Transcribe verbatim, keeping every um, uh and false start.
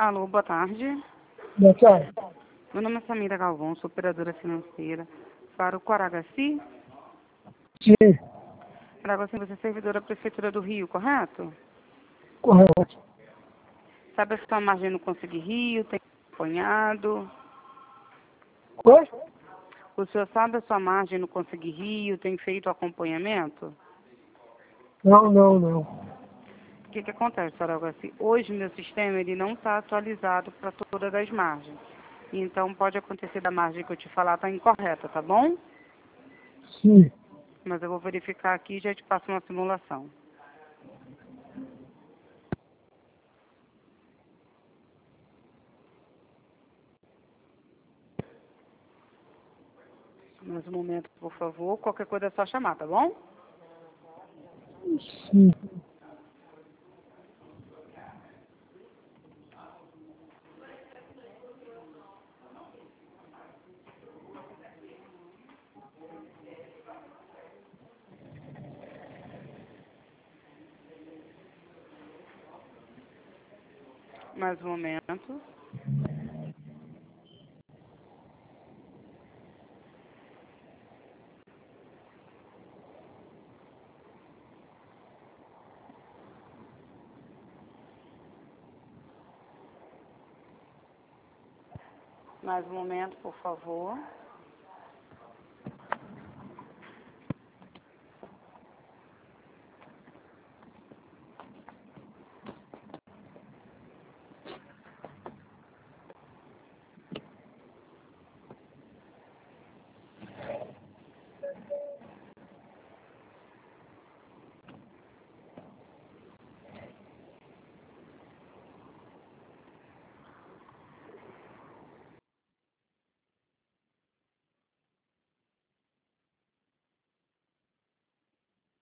Alô, boa tarde. Boa tarde. Meu nome é Samira Galvão, sou operadora financeira para o Coragassi. Sim, Coragassi, você é servidora da Prefeitura do Rio, correto? correto. Sabe a sua margem no Conselho Rio, tem acompanhado? Oi? O senhor sabe a sua margem no Conselho Rio, tem feito acompanhamento? Não, não, não. O que, que acontece, Coragassi? Hoje meu sistema ele não está atualizado para todas as margens. Então pode acontecer da margem que eu te falar está incorreta, tá bom? Sim. Mas eu vou verificar aqui e já te passo uma simulação. Mais um momento, por favor. Qualquer coisa é só chamar, tá bom? Sim. Mais um momento. Mais um momento, por favor.